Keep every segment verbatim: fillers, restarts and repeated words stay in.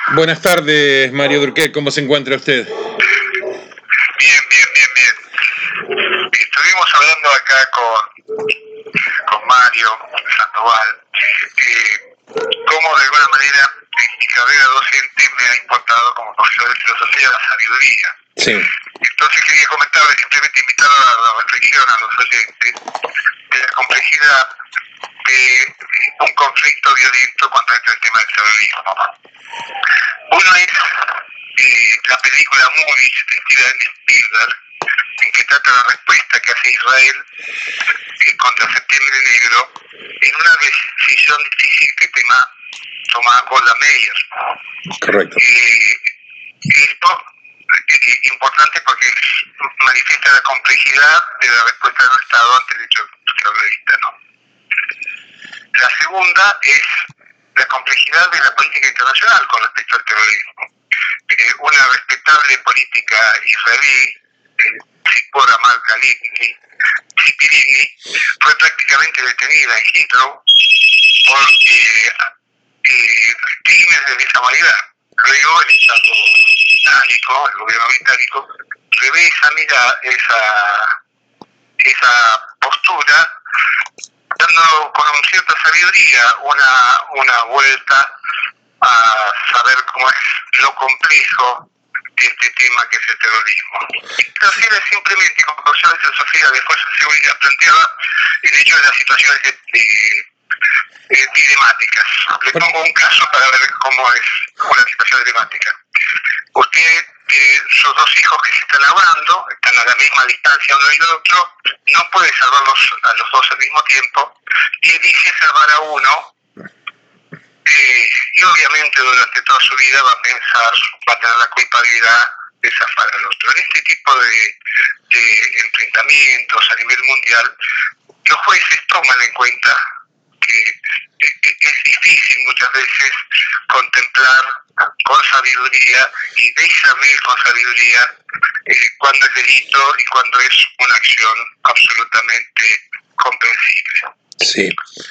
Buenas tardes, Mario Durquet, ¿cómo se encuentra usted? Bien, bien, bien, bien. Estuvimos hablando acá con, con Mario Sandoval, eh, cómo de alguna manera mi carrera docente me ha importado como profesor de filosofía la sabiduría. Sí. Entonces quería comentarles, simplemente invitar a la reflexión a los oyentes de la complejidad de un conflicto violento cuando entra el tema del terrorismo. Uno es eh, la película Movies de Steven Spielberg, en que trata la respuesta que hace Israel eh, contra Septiembre Negro en una decisión difícil que tema, toma Golda Meir. Correcto. Eh, esto es eh, importante porque manifiesta la complejidad de la respuesta del Estado ante el hecho terrorista, ¿no? La segunda es la complejidad de la política internacional con respecto al terrorismo. Eh, una respetable política israelí, eh, Zipporah Amal Khalili, Zipirini, fue prácticamente detenida en Heathrow por eh, eh, crímenes de lesa humanidad. Luego el Estado británico, el gobierno británico, revisa, mira, esa, esa postura, dando con cierta sabiduría una, una vuelta a saber cómo es lo complejo de este tema que es el terrorismo. Entonces, simplemente como profesor de filosofía de fuerza de seguridad planteaba el hecho de las situaciones de, de, de dilemáticas. Le pongo un caso para ver cómo es una situación dilemática. Usted, eh, sus dos hijos que se están hablando, están a la misma distancia uno y el otro, no puede salvarlos a los dos al mismo tiempo, y elige salvar a uno. Eh, y obviamente durante toda su vida va a pensar, va a tener la culpabilidad de zafar al otro. En este tipo de, de enfrentamientos a nivel mundial, los jueces toman en cuenta que es difícil muchas veces contemplar con sabiduría y discernir con sabiduría eh, cuándo es delito y cuándo es una acción absolutamente comprensible. Sí.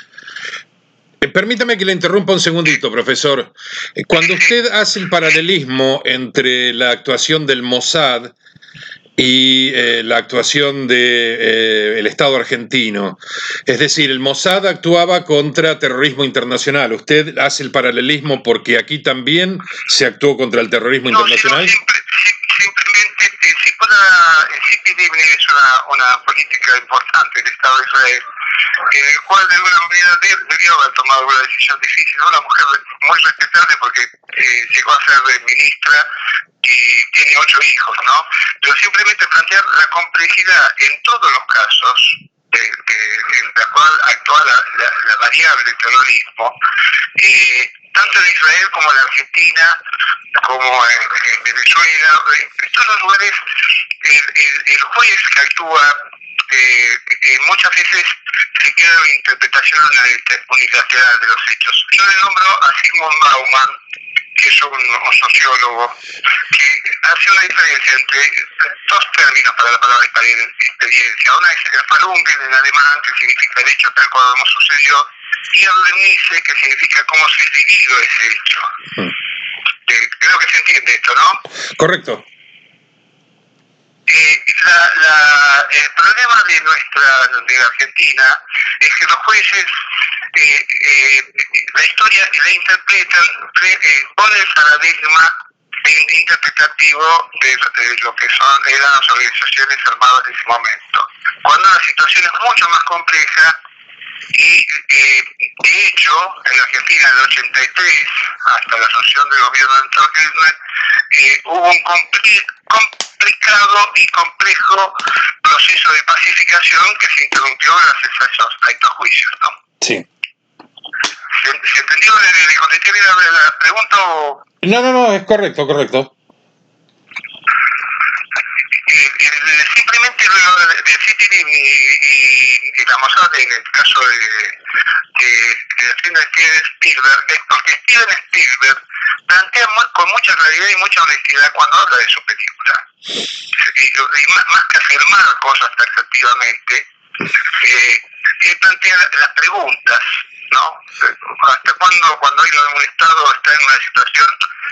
Permítame que le interrumpa un segundito, profesor. Cuando usted hace el paralelismo entre la actuación del Mossad y eh, la actuación del de, eh, Estado argentino, es decir, el Mossad actuaba contra terrorismo internacional. ¿Usted hace el paralelismo porque aquí también se actuó contra el terrorismo no, internacional? Sino siempre, simplemente, eh, si fuera, el C P D es una, una política importante del Estado de Israel, en el cual de alguna manera debió haber tomado una decisión difícil, ¿no? Una mujer muy respetable porque eh, llegó a ser ministra y tiene ocho hijos, ¿no? Pero simplemente plantear la complejidad en todos los casos de, de, en la cual actúa la, la, la variable del terrorismo, eh, tanto en Israel como en Argentina, como en, en Venezuela, en todos los lugares, el, el, el juez que actúa eh, eh, muchas veces se queda en la interpretación unilateral de los hechos. Yo le nombro a Sigmund Bauman, que es un, un sociólogo, que hace una diferencia entre dos términos para la palabra experiencia. Una es el Erfahrungen en alemán, que significa el hecho tal cual como sucedió, y el Lemnisse, que significa cómo se ha vivido ese hecho. Eh, creo que se entiende esto, ¿no? Correcto. Eh, la, la, el problema de nuestra de la Argentina es que los jueces eh, eh, la historia la interpretan eh, con el paradigma interpretativo de, de lo que son eran las organizaciones armadas de ese momento, cuando la situación es mucho más compleja. Y eh, de hecho, en Argentina, en el ochenta y tres, hasta la asunción del gobierno de Néstor Kirchner, eh, hubo un compli- complicado y complejo proceso de pacificación que se interrumpió gracias a estos, a estos juicios, ¿no? Sí. ¿Se, se entendió? ¿Le, le contesté bien la, la pregunta o...? No, no, no, es correcto, correcto. Eh, eh, simplemente lo de, de Citilin y, y, y la Mossad en el caso de, de, de Steven Spielberg es porque Steven Spielberg plantea muy, con mucha claridad y mucha honestidad cuando habla de su película. Y, y más, más que afirmar cosas taxativamente, eh, él plantea las preguntas ¿no? ¿Hasta cuándo, cuando un Estado está en una situación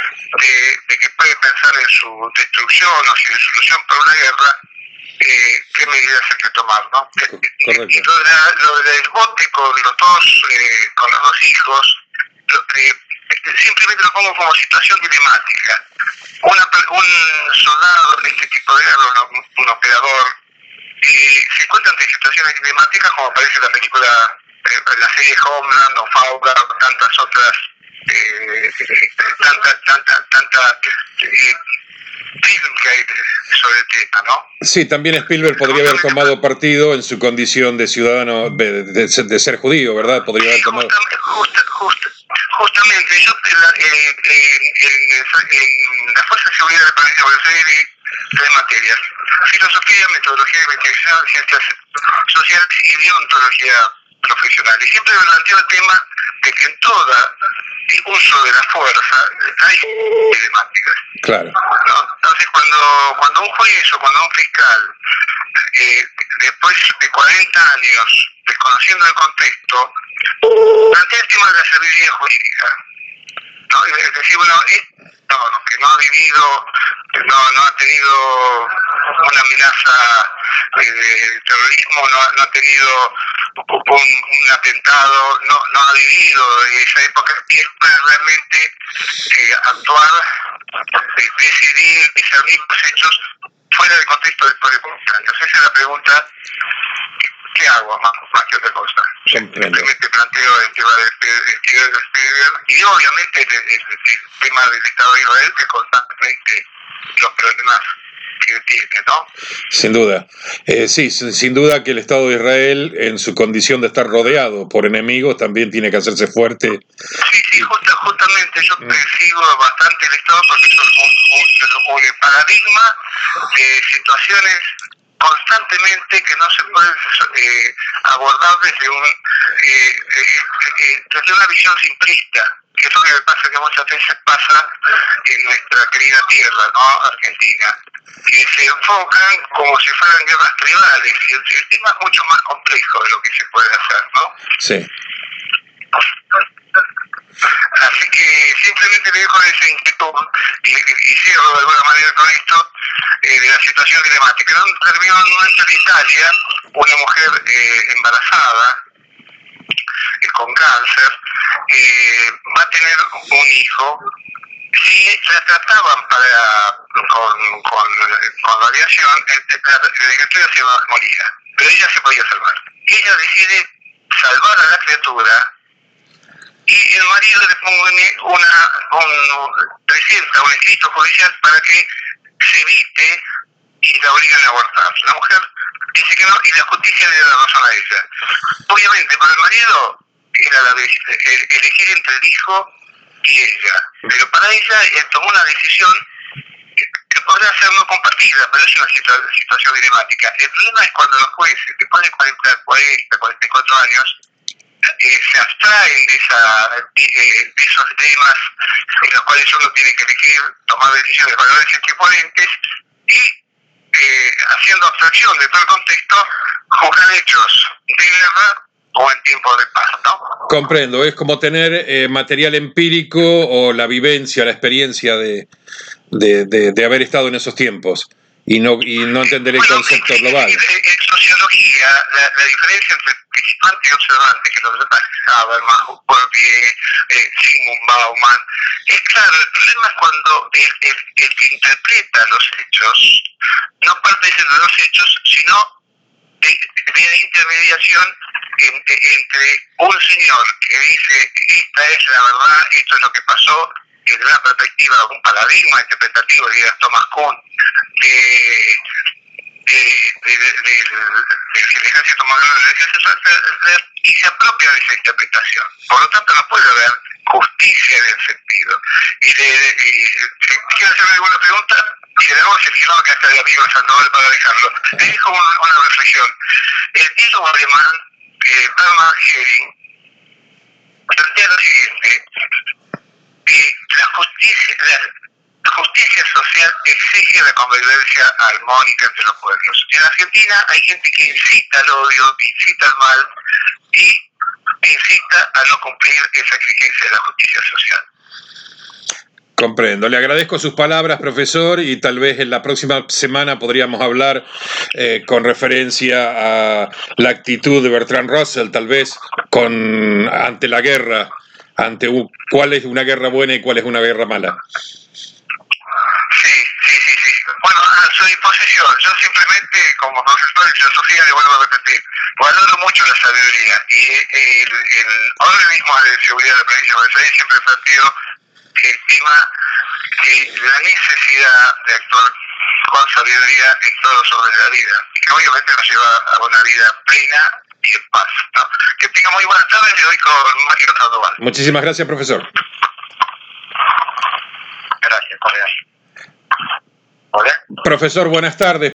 de, de que puede pensar en su destrucción o su disolución por una guerra, eh, qué medidas hay que tomar, ¿no? Correcto. Y lo, de, lo del bote con los dos, eh, con los dos hijos, lo, eh, simplemente lo pongo como situación dilemática. Una, un soldado de este tipo de guerra, un, un operador, eh, se encuentra ante situaciones dilemáticas como aparece en la película, eh, en la serie Homeland o Fauda o tantas otras, eh, tantas, tantas, tantas eh, film que hay sobre el tema, ¿no? Sí, también Spielberg podría haber tomado partido en su condición de ciudadano, de, de, de ser judío, ¿verdad? Podría haber tomado... Justamente, justa, justa, justamente yo en la, en, en, en la Fuerza de Seguridad de la Provincia de Buenos Aires tres materias: filosofía, metodología de investigación, ciencias sociales y deontología profesional. Y siempre me planteo el tema de que en toda el uso de la fuerza hay problemáticas. Claro. ¿No? Entonces, cuando, cuando un juez o cuando un fiscal, eh, después de cuarenta años, desconociendo el contexto, plantea el tema de la sabiduría jurídica, ¿no? Es decir, bueno, no, que no ha vivido, no, no ha tenido una amenaza de terrorismo, no, no ha tenido un, un atentado, no, no ha vivido esa época, y es para realmente eh, actuar, eh, decidir, discernir los hechos fuera del contexto del poder policial. Entonces esa es la pregunta: ¿qué hago más, más que otra cosa? Simplemente planteo el tema del Spielberg y obviamente el, el, el tema del Estado de Israel, que constantemente los problemas que tiene, ¿no? Sin duda. Eh, sí, sin duda que el Estado de Israel, en su condición de estar rodeado por enemigos, también tiene que hacerse fuerte. Sí, sí, justa, justamente yo percibo bastante el Estado porque es un, un, un paradigma de situaciones constantemente que no se puede eh, abordar desde un eh, eh, desde una visión simplista, que es lo que me pasa, que muchas veces pasa en nuestra querida tierra, ¿no? Argentina, que se enfocan como si fueran guerras tribales, y el, el tema es mucho más complejo de lo que se puede hacer, ¿no? Sí. Así que simplemente me dejo esa inquietud y, y cierro de alguna manera con esto, eh, de la situación dilemática. Terminó en un momento en Italia, una mujer eh, embarazada, eh, con cáncer, eh, va a tener un hijo. Si la trataban para con, con, con radiación, la criatura se moría, pero ella se podía salvar. Ella decide salvar a la criatura y el marido le pone una, un, presenta un escrito judicial para que se evite y la obligan a abortar. La mujer dice que no y la justicia le da la razón a ella. Obviamente para el marido era la de elegir entre el hijo y ella, pero para ella él tomó una decisión que, que podría ser no compartida, pero es una situa- situación dilemática. El problema es cuando los jueces, después de cuarenta, cuarenta, cuarenta y cuatro años, eh, se abstraen de, esa, eh, de esos temas en los cuales uno tiene que elegir, tomar decisiones, valores equivalentes y eh, haciendo abstracción de todo el contexto, juzgar hechos de guerra o en tiempo de paz, ¿no? Comprendo, es como tener eh, material empírico o la vivencia, la experiencia de, de, de, de haber estado en esos tiempos y no, y no entender el bueno, concepto en, global. En, en, en sociología, la, la diferencia entre participante y observante, que lo trata Habermas, Bourdieu, eh, Sigmund Bauman, es claro, el problema es cuando el, el, el que interpreta los hechos no parte de los hechos, sino de, de la intermediación entre, entre un señor que dice esta es la verdad, esto es lo que pasó, desde una perspectiva, un paradigma interpretativo, diría Thomas Kuhn, de, de, de, de, de, del ejército moderno del ejército, y se apropia de esa interpretación. Por lo tanto, no puede haber justicia en el sentido. Y, de, de, y si quiero hacerle alguna pregunta, y le damos el guión que hasta el amigo Sandoval para dejarlo. Le dijo una, una reflexión. El título alemán, eh, Bernhard Häring, plantea lo siguiente: que la justicia, la justicia social exige la convivencia armónica entre los pueblos. En Argentina hay gente que incita al odio, incita al mal, y incita a no cumplir esa exigencia de la justicia social. Comprendo. Le agradezco sus palabras, profesor, y tal vez en la próxima semana podríamos hablar eh, con referencia a la actitud de Bertrand Russell, tal vez con ante la guerra, ante uh, cuál es una guerra buena y cuál es una guerra mala. Sí, sí, sí, sí. Bueno, a su disposición. Yo simplemente, como profesor de filosofía, le vuelvo a repetir, valoro mucho la sabiduría y el, el organismo de seguridad de la provincia de Buenos Aires siempre planteó que estima que la necesidad de actuar con sabiduría en todo los órdenes de la vida, que obviamente nos lleva a una vida plena y en paz, ¿no? Que tenga muy buenas tardes, le doy con Mario Sandoval. Muchísimas gracias, profesor. Gracias, colega. Hola. Profesor, buenas tardes.